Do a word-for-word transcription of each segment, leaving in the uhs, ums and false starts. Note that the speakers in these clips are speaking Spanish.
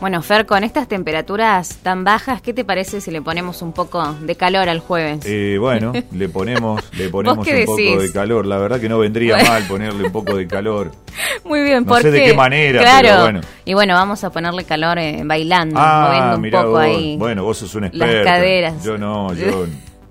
Bueno, Fer, con estas temperaturas tan bajas, ¿qué te parece si le ponemos un poco de calor al jueves? Eh, bueno, le ponemos, le ponemos un decís? poco de calor. La verdad que no vendría mal ponerle un poco de calor. Muy bien, no ¿por sé qué? de qué manera, claro. pero bueno. Y bueno, vamos a ponerle calor eh, bailando, Ah, moviendo un mirá poco vos. ahí. Bueno, vos sos un experto. Las caderas. Yo no, yo...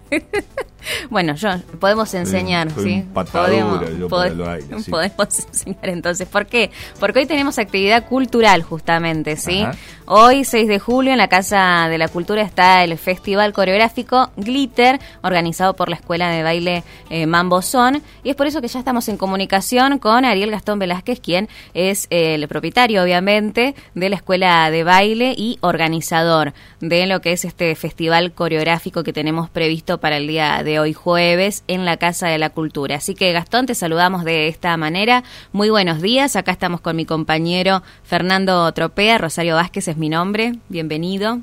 Bueno, yo podemos enseñar, Soy ¿sí? un patadura, podemos, yo pod- para lo aire, sí. podemos enseñar entonces. ¿Por qué? Porque hoy tenemos actividad cultural justamente, ¿sí? Ajá. Hoy, seis de julio, en la Casa de la Cultura está el Festival Coreográfico Glitter, organizado por la Escuela de Baile eh, Mambo Son, y es por eso que ya estamos en comunicación con Ariel Gastón Velázquez, quien es eh, el propietario, obviamente, de la Escuela de Baile y organizador de lo que es este festival coreográfico que tenemos previsto para el día de hoy jueves en la Casa de la Cultura. Así que, Gastón, te saludamos de esta manera. Muy buenos días. Acá estamos con mi compañero Fernando Tropea. Rosario Vázquez es mi nombre. Bienvenido.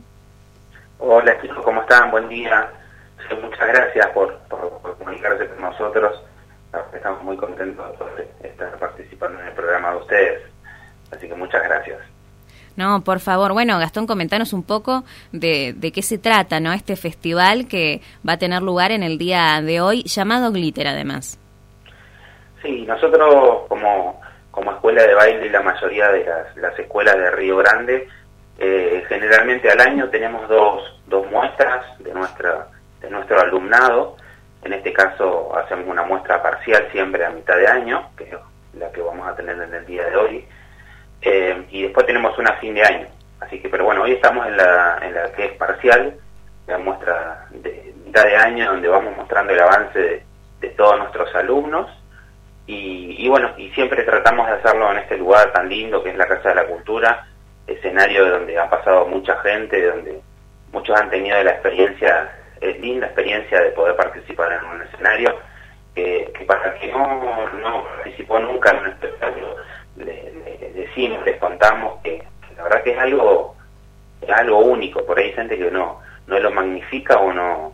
Hola chicos, ¿cómo están? Buen día. Sí, muchas gracias por, por, por comunicarse con nosotros. Estamos muy contentos de estar participando en el programa de ustedes. Así que muchas gracias. No, por favor. Bueno, Gastón, comentanos un poco de, de qué se trata, ¿no? Este festival que va a tener lugar en el día de hoy, llamado Glitter, además. Sí, nosotros como, como escuela de baile y la mayoría de las, las escuelas de Río Grande, eh, generalmente al año tenemos dos, dos muestras de, nuestra, de nuestro alumnado. En este caso hacemos una muestra parcial siempre a mitad de año, que es la que vamos a tener en el día de hoy. Eh, y después tenemos una fin de año, así que, pero bueno, hoy estamos en la, en la que es parcial, la muestra de mitad de año, donde vamos mostrando el avance de, de todos nuestros alumnos, y, y bueno, y siempre tratamos de hacerlo en este lugar tan lindo que es la Casa de la Cultura, escenario donde ha pasado mucha gente, donde muchos han tenido la experiencia, es linda experiencia de poder participar en un escenario, que, que para quien no, no participó nunca en un espectáculo de, de, de cine, les contamos que, que la verdad que es algo es algo único. Por ahí hay gente que no no lo magnifica o no,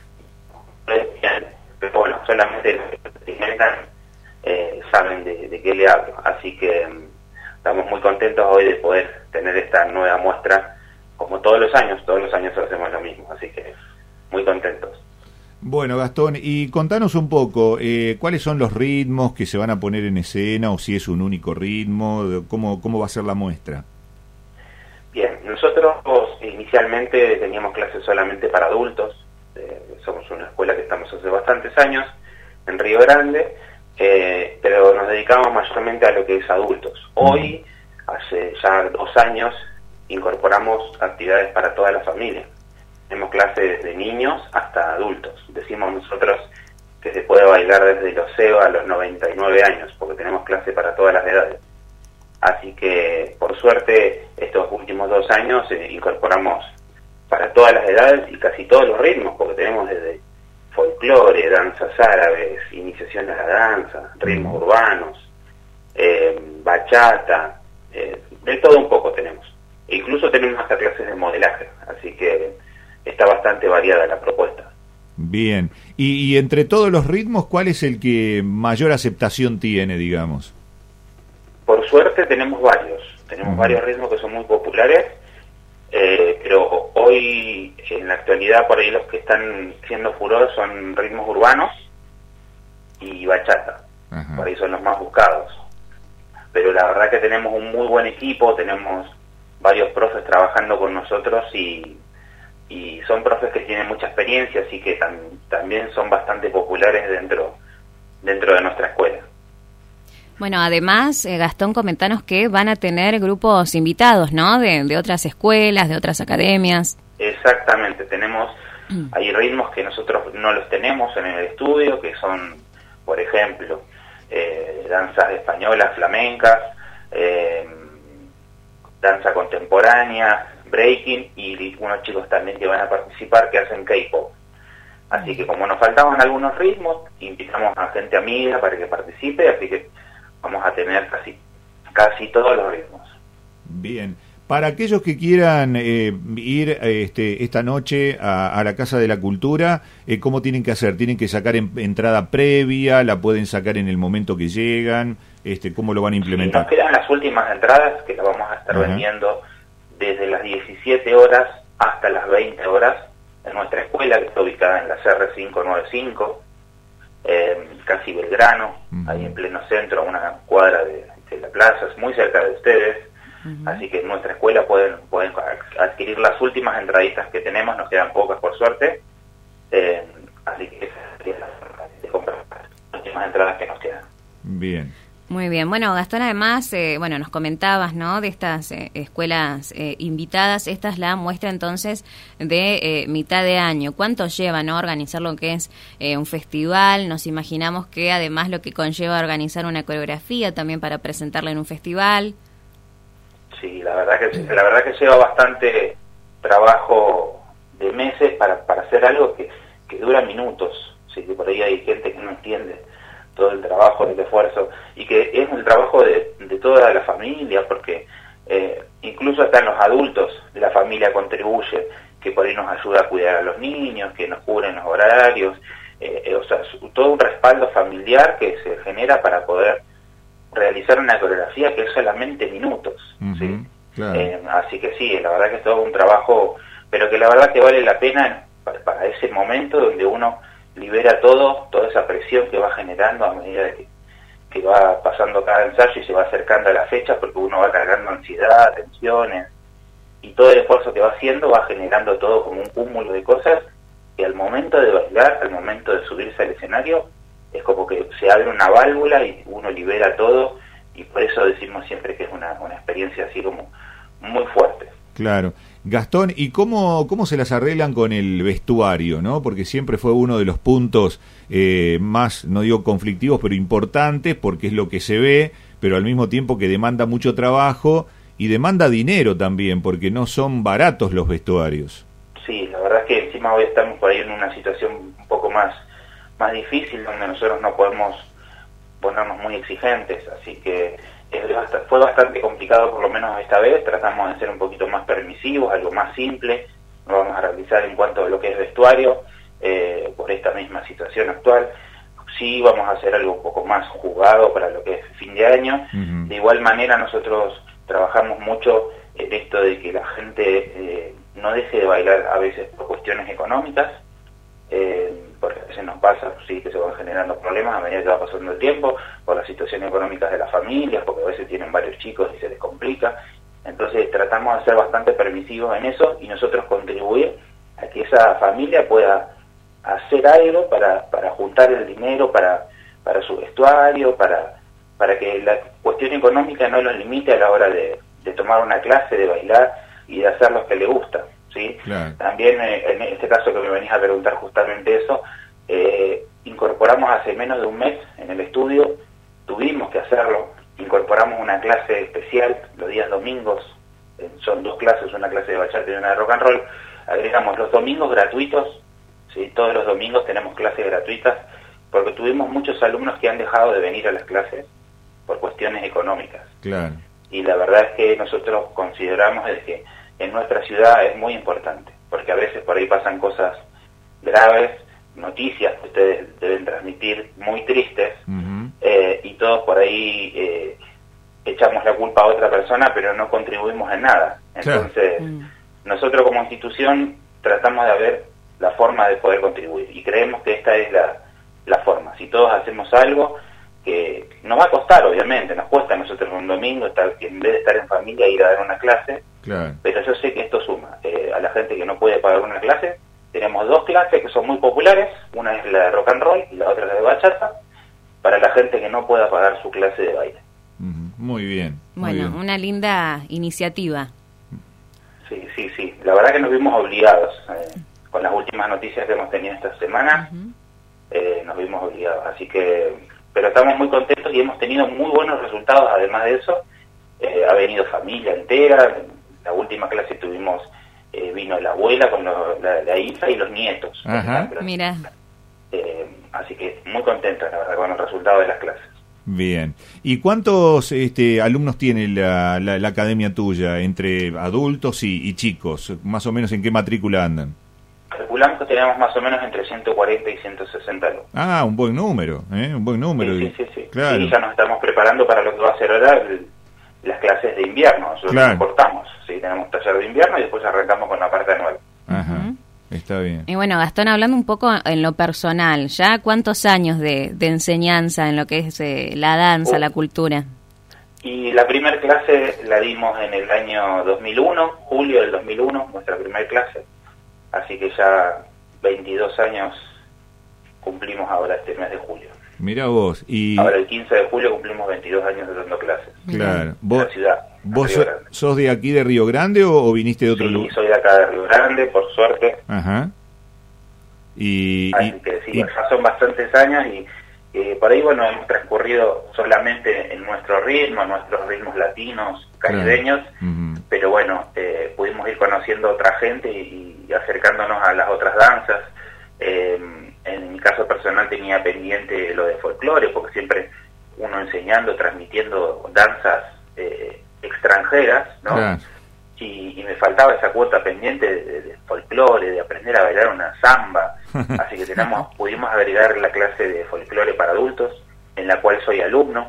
no entiende, pero bueno, solamente los que lo experimentan eh, saben de, de qué le hablo, así que um, estamos muy contentos hoy de poder tener esta nueva muestra, como todos los años, todos los años hacemos lo mismo, así que muy contentos. Bueno, Gastón, y contanos un poco, eh, ¿cuáles son los ritmos que se van a poner en escena o si es un único ritmo? ¿Cómo, cómo va a ser la muestra? Bien, nosotros inicialmente teníamos clases solamente para adultos, eh, somos una escuela que estamos hace bastantes años en Río Grande, eh, pero nos dedicamos mayormente a lo que es adultos. Hoy, hace ya dos años, incorporamos actividades para toda la familia. Tenemos clases desde niños hasta adultos. Decimos nosotros que se puede bailar desde los cero a los noventa y nueve años, porque tenemos clase para todas las edades. Así que, por suerte, estos últimos dos años eh, incorporamos para todas las edades y casi todos los ritmos, porque tenemos desde folclore, danzas árabes, iniciación a la danza, ritmos urbanos, eh, bachata, eh, de todo un poco tenemos. E incluso tenemos hasta clases de modelaje, así que está bastante variada la propuesta. Bien. Y, y entre todos los ritmos, ¿cuál es el que mayor aceptación tiene, digamos? Por suerte tenemos varios. Tenemos uh-huh. varios ritmos que son muy populares, eh, pero hoy, en la actualidad, por ahí los que están siendo furor son ritmos urbanos y bachata. Uh-huh. Por ahí son los más buscados. Pero la verdad que tenemos un muy buen equipo, tenemos varios profes trabajando con nosotros y... y son profes que tienen mucha experiencia, así que tam, también son bastante populares dentro dentro de nuestra escuela. Bueno, además, eh, Gastón, comentanos que van a tener grupos invitados, ¿no? De, de otras escuelas, de otras academias. Exactamente, tenemos, hay ritmos que nosotros no los tenemos en el estudio, que son, por ejemplo, eh, danzas españolas, flamencas, eh, danza contemporánea, breaking, y unos chicos también que van a participar que hacen K-pop. Así que como nos faltaban algunos ritmos, invitamos a gente amiga para que participe, así que vamos a tener casi casi todos los ritmos. Bien. Para aquellos que quieran eh, ir este, esta noche a, a la Casa de la Cultura, eh, ¿cómo tienen que hacer? ¿Tienen que sacar en, entrada previa? ¿La pueden sacar en el momento que llegan? Este, ¿Cómo lo van a implementar? Sí, nos quedan las últimas entradas que las vamos a estar uh-huh. vendiendo desde las diecisiete horas hasta las veinte horas en nuestra escuela, que está ubicada en la C R cinco noventa y cinco, eh, casi Belgrano, uh-huh. ahí en pleno centro, a una cuadra de, de la plaza, es muy cerca de ustedes. Uh-huh. Así que en nuestra escuela pueden, pueden adquirir las últimas entraditas que tenemos, nos quedan pocas por suerte, eh, así que esas serían las de comprar las últimas entradas que nos quedan. Bien. Muy bien. Bueno, Gastón, además, eh, bueno, nos comentabas, ¿no?, de estas eh, escuelas eh, invitadas. Esta es la muestra, entonces, de eh, mitad de año. ¿Cuánto lleva, no, organizar lo que es eh, un festival? Nos imaginamos que, además, lo que conlleva organizar una coreografía también para presentarla en un festival. Sí, la verdad que la verdad que lleva bastante trabajo de meses para, para hacer algo que, que dura minutos. Sí, que por ahí hay gente que no entiende todo el trabajo, el esfuerzo, y que es el trabajo de, de toda la familia, porque eh, incluso hasta los adultos de la familia contribuye, que por ahí nos ayuda a cuidar a los niños, que nos cubren los horarios, eh, eh, o sea, todo un respaldo familiar que se genera para poder realizar una coreografía que es solamente minutos, uh-huh, ¿sí? Claro. Eh, así que sí, la verdad que es todo un trabajo, pero que la verdad que vale la pena para, para ese momento donde uno libera todo, toda esa presión que va generando a medida de que, que va pasando cada ensayo y se va acercando a la fecha, porque uno va cargando ansiedad, tensiones, y todo el esfuerzo que va haciendo va generando todo como un cúmulo de cosas que al momento de bailar, al momento de subirse al escenario, es como que se abre una válvula y uno libera todo, y por eso decimos siempre que es una, una experiencia así como muy fuerte. Claro. Gastón, ¿y cómo, cómo se las arreglan con el vestuario, no? Porque siempre fue uno de los puntos eh, más, no digo conflictivos, pero importantes, porque es lo que se ve, pero al mismo tiempo que demanda mucho trabajo y demanda dinero también, porque no son baratos los vestuarios. Sí, la verdad es que encima hoy estamos por ahí en una situación un poco más, más difícil, donde nosotros no podemos ponernos muy exigentes, así que fue bastante complicado, por lo menos esta vez. Tratamos de ser un poquito más permisivos, algo más simple, no vamos a realizar en cuanto a lo que es vestuario, eh, por esta misma situación actual. Sí vamos a hacer algo un poco más jugado para lo que es fin de año. Uh-huh. De igual manera nosotros trabajamos mucho en esto de que la gente eh, no deje de bailar a veces por cuestiones económicas, eh, porque a veces nos pasa, sí, que se van generando problemas a medida que va pasando el tiempo, por la situación económica de las familias, porque a veces tienen varios chicos y se les complica. Entonces tratamos de ser bastante permisivos en eso y nosotros contribuir a que esa familia pueda hacer algo para, para juntar el dinero para, para su vestuario, para, para que la cuestión económica no los limite a la hora de, de tomar una clase, de bailar y de hacer lo que le gusta. ¿Sí? Claro. También eh, en este caso que me venís a preguntar justamente eso, eh, incorporamos hace menos de un mes en el estudio, tuvimos que hacerlo, incorporamos una clase especial los días domingos, eh, son dos clases, una clase de bachata y una de rock and roll, agregamos los domingos gratuitos, ¿sí? Todos los domingos tenemos clases gratuitas, porque tuvimos muchos alumnos que han dejado de venir a las clases por cuestiones económicas. Claro. Y la verdad es que nosotros consideramos de que en nuestra ciudad es muy importante, porque a veces por ahí pasan cosas graves, noticias que ustedes deben transmitir muy tristes, uh-huh. eh, y todos por ahí eh, echamos la culpa a otra persona, pero no contribuimos en nada. Entonces, claro. uh-huh. nosotros como institución tratamos de ver la forma de poder contribuir, y creemos que esta es la, la forma. Si todos hacemos algo, que nos va a costar, obviamente, nos cuesta a nosotros un domingo, estar, en vez de estar en familia, ir a dar una clase, claro. Pero yo sé que esto suma. Eh, a la gente que no puede pagar una clase, tenemos dos clases que son muy populares, una es la de rock and roll y la otra es la de bachata, para la gente que no pueda pagar su clase de baile. Uh-huh. Muy bien. Muy bueno, bien. Una linda iniciativa. Sí, sí, sí. La verdad que nos vimos obligados, eh, con las últimas noticias que hemos tenido esta semana, uh-huh. eh, nos vimos obligados, así que... Pero estamos muy contentos y hemos tenido muy buenos resultados. Además de eso, eh, ha venido familia entera. La última clase tuvimos, eh, vino la abuela con lo, la, la hija y los nietos. Ajá. Mira. Eh, así que muy contentos, la verdad, con el resultado de las clases. Bien. ¿Y cuántos este, alumnos tiene la, la, la academia tuya, entre adultos y, y chicos? Más o menos, ¿en qué matrícula andan? Calculamos que tenemos más o menos entre ciento cuarenta y ciento sesenta alumnos. Ah, un buen número, ¿eh? Un buen número. Sí, sí, sí. Sí. Claro. Sí, ya nos estamos preparando para lo que va a ser ahora el, las clases de invierno. Nosotros claro. cortamos, ¿sí? Tenemos taller de invierno y después arrancamos con la parte anual. Ajá. Uh-huh. Está bien. Y bueno, Gastón, hablando un poco en lo personal, ¿ya cuántos años de, de enseñanza en lo que es eh, la danza, uh, la cultura? Y la primera clase la dimos en el año dos mil uno, julio del dos mil uno, nuestra primera clase. Así que ya veintidós años cumplimos ahora este mes de julio. Mirá vos. Y ahora el quince de julio cumplimos veintidós años de dando clases. Claro. ¿Vos, en la ciudad, ¿vos so, sos de aquí de Río Grande o, o viniste de otro sí, lugar? Sí, soy de acá de Río Grande, por suerte. Ajá. Y, Así y, que sí, y... ya son bastantes años y eh, por ahí, bueno, hemos transcurrido solamente en nuestro ritmo, en nuestros ritmos latinos, caribeños, claro. uh-huh. Pero bueno, eh, pudimos ir conociendo a otra gente y, y acercándonos a las otras danzas. Eh, en mi caso personal tenía pendiente lo de folclore, porque siempre uno enseñando, transmitiendo danzas eh, extranjeras, ¿no? Claro. Y, y me faltaba esa cuota pendiente de, de folclore, de aprender a bailar una samba, así que tenemos, pudimos agregar la clase de folclore para adultos, en la cual soy alumno,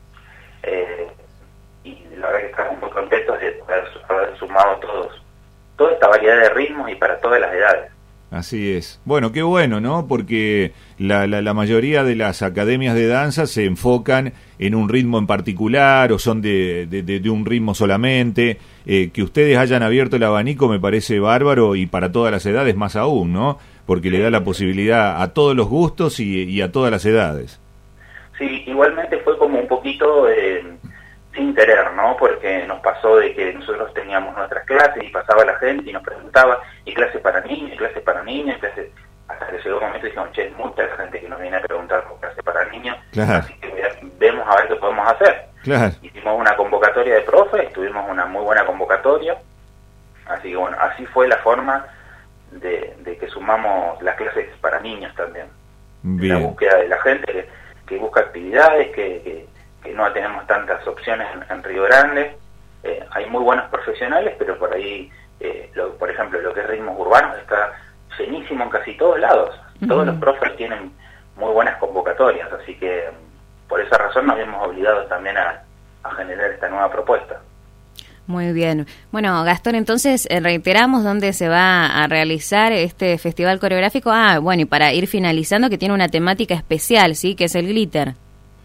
eh, y la verdad que estamos muy contentos de poder haber sumado todos, toda esta variedad de ritmos y para todas las edades. Así es. Bueno, qué bueno, ¿no? Porque la, la, la mayoría de las academias de danza se enfocan en un ritmo en particular o son de, de, de, de un ritmo solamente. Eh, que ustedes hayan abierto el abanico me parece bárbaro y para todas las edades más aún, ¿no? Porque le da la posibilidad a todos los gustos y, y a todas las edades. Sí, igualmente fue como un poquito... Eh, sin querer, ¿no? Porque nos pasó de que nosotros teníamos nuestras clases y pasaba la gente y nos preguntaba, y clases para niños, y clases para niñas, clases... hasta que llegó un momento y dijimos, che, es mucha la gente que nos viene a preguntar por clases para niños, claro. Así que vemos a ver qué podemos hacer. Claro. Hicimos una convocatoria de profes, tuvimos una muy buena convocatoria, así que bueno, así fue la forma de, de que sumamos las clases para niños también. Bien. La búsqueda de la gente que, que busca actividades, que... que que no tenemos tantas opciones en, en Río Grande. Eh, hay muy buenos profesionales, pero por ahí, eh, lo, por ejemplo, lo que es ritmos urbanos está llenísimo en casi todos lados. Uh-huh. Todos los profes tienen muy buenas convocatorias, así que por esa razón nos hemos obligado también a, a generar esta nueva propuesta. Muy bien. Bueno, Gastón, entonces eh, reiteramos dónde se va a realizar este festival coreográfico. Ah, bueno, y para ir finalizando, que tiene una temática especial, ¿sí? Que es el glitter.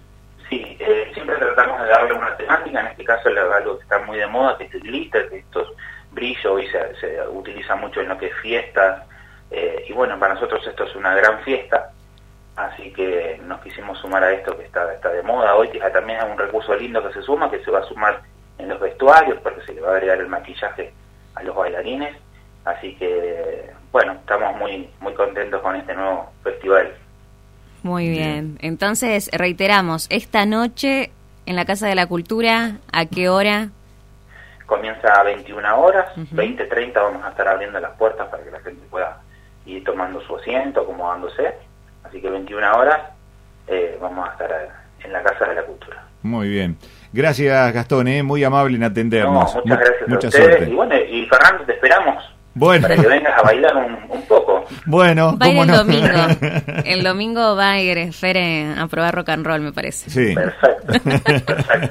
Sí, eh, siempre tratamos de darle una temática, en este caso es algo que está muy de moda, que es el glitter, que estos brillos hoy se, se utiliza mucho en lo que es fiestas, eh, y bueno, para nosotros esto es una gran fiesta, así que nos quisimos sumar a esto que está, está de moda hoy, que también es un recurso lindo que se suma, que se va a sumar en los vestuarios, porque se le va a agregar el maquillaje a los bailarines, así que bueno, estamos muy, muy contentos con este nuevo festival. Muy bien. Entonces, reiteramos, esta noche en la Casa de la Cultura, ¿a qué hora? Comienza a veintiuna horas, uh-huh. veinte treinta vamos a estar abriendo las puertas para que la gente pueda ir tomando su asiento, acomodándose. Así que veintiuna horas eh, vamos a estar en la Casa de la Cultura. Muy bien. Gracias, Gastón, ¿eh? Muy amable en atendernos. No, muchas gracias mucha a ustedes. Suerte. Y bueno, y Fernando, te esperamos. Bueno. Para que vengas a bailar un, un poco. Bueno, va a ir el no? domingo. El domingo va a ir Fere a probar rock and roll, me parece. Sí. Perfecto, perfecto.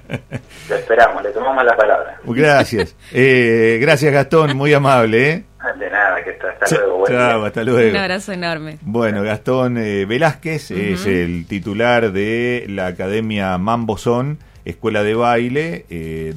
Lo esperamos, le tomamos la palabra. Gracias. Eh, gracias, Gastón, muy amable, ¿eh? De nada, que hasta, hasta luego. Buen Chao, día. hasta luego. Un abrazo enorme. Bueno, Gastón eh, Velázquez uh-huh. es el titular de la Academia Mambo Son, Escuela de Baile. Eh,